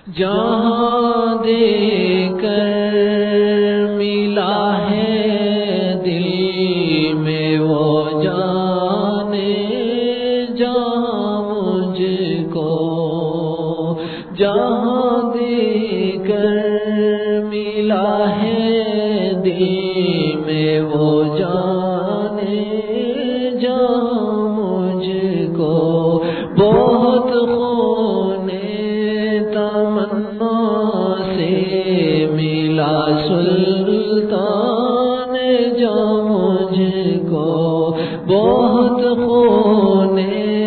جہاں دے کر ملا ہے دل میں وہ جانے جہاں مجھ کو، جہاں دے کر ملا ہے دل میں وہ جانے جہاں مجھ کو، بہت خون تمنا سے ملا سلطان جہاں مجھ کو، بہت خون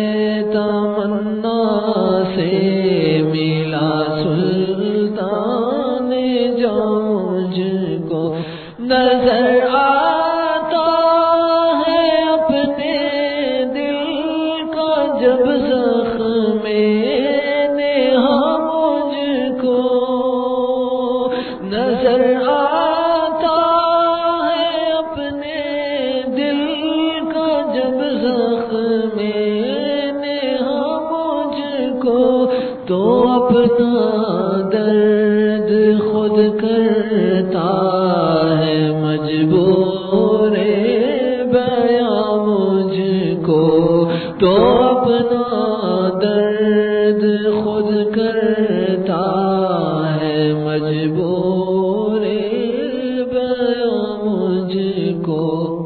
تمنا سے ملا سلطان جہاں مجھ کو، نظر آتا ہے اپنے دل کا جب زخم نہا مجھ کو، نظر آتا ہے اپنے دل کا جب زخم نہا مجھ کو، تو اپنا درد خود کرتا ہے مجبور بیاں مجھ کو، تو اپنا درد خود کرتا ہے مجبور بیاں مجھ کو،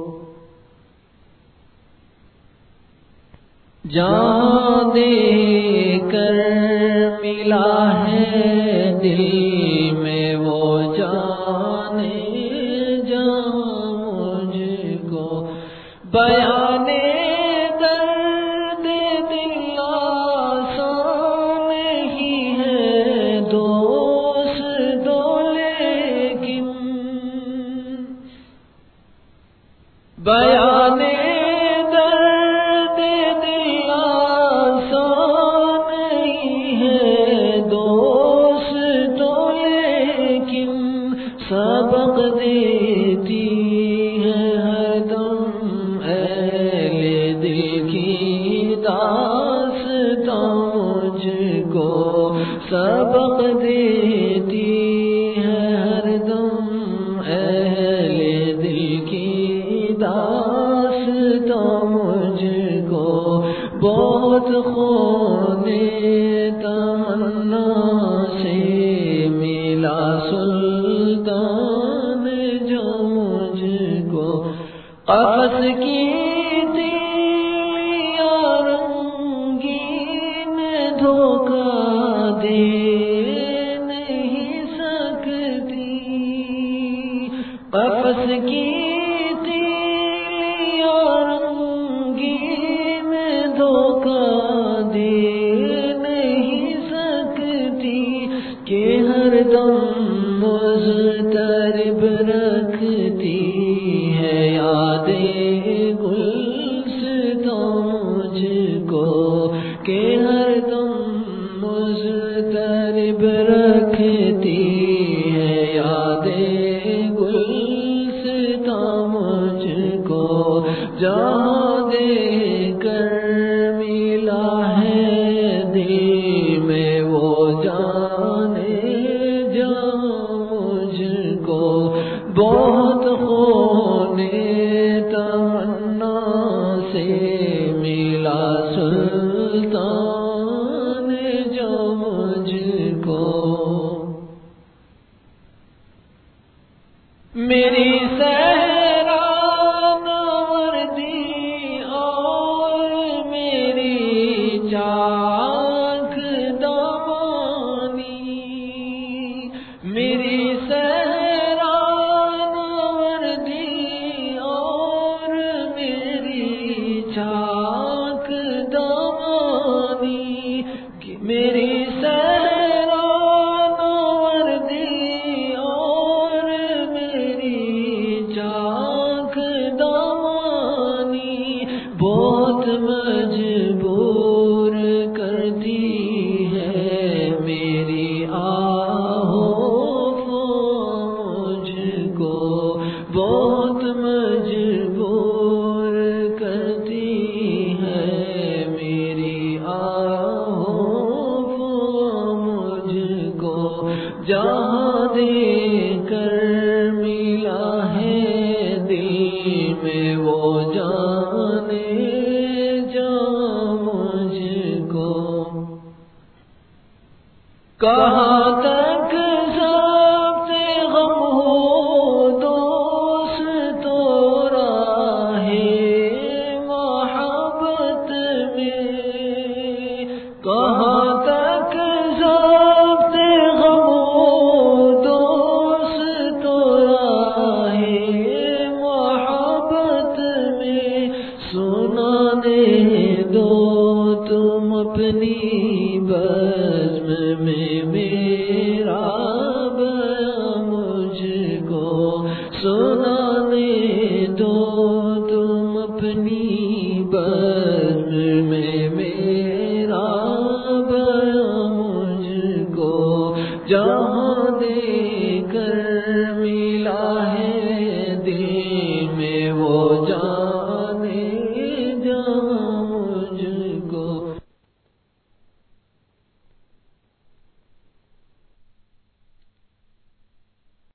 جہاں دے کر ملا ہے دل میں وہ جانے جہاں مجھ کو، بیان درد دل آسان نہیں ہے دوست دو، لیکن بیان درد دل آسان نہیں ہے دوست دو، لیکن سبق دیتی ہے ہر دم اہل دل کی داستاں مجھ کو، سبق دیتی ہے ہر دم اہل دل کی داستاں مجھ کو، بہت خون تمنا سے ملا سلطان جہاں مجھ کو، قفس کی تیلیاں رنگین دھوکہ دے نہیں سکتی، قفس کی تیلیاں رنگین دھوکہ دے نہیں سکتی، کہ ہر دم مضطرب رکھتی ہے یادیں گلستاں مجھ کو، کہ ہر دم مضطرب رکھتی ہے یادیں گلستاں مجھ کو، جہاں دے کر ملا ہے دل میں وہ جانے جہاں مجھ کو، بہت خون تمنا سے ملا سلطان جہاں مجھ کو، میری صحرا نوردی اور میری چاک دامانی، میری صحرا نوردی اور میری چاک دامانی، میری صحرا نوردی اور میری چاک دامانی، بہت مجبور کرتی ہے میری آہو مجھ کو، بہت مجبور کرتی ہے میری آہو جہاں دے کر ملا ہے دل میں وہ جانے جا مجھ کو، کہاں تک ضبط غم ہو دوست تو راہ محبت میں، کہاں تک ضبط غم ہو دوست تو راہ محبت میں، سنانے دو تم اپنی بزم میں